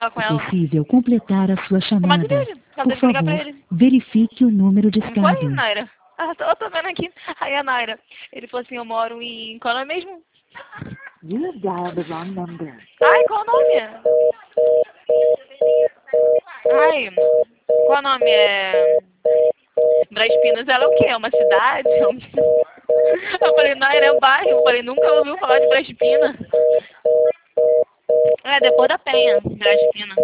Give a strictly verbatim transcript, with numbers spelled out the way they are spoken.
com É ela. possível completar a sua Com o chamada. marido dele. Ela Por teve que ligar pra favor, ele. verifique o número Não foi, discado. Naira? Ah, tô, eu tô vendo aqui. Aí a Naira, ele falou assim, eu moro em... Qual é o nome mesmo? You have dialed the wrong number. Ai, qual o nome? Ai, qual o nome? É... Brás Pinos, ela é o quê? É uma cidade? Eu falei, Naira, é um bairro. Eu falei, nunca ouviu falar de Brás Pinos. É, depois da Penha, Brás Pinos.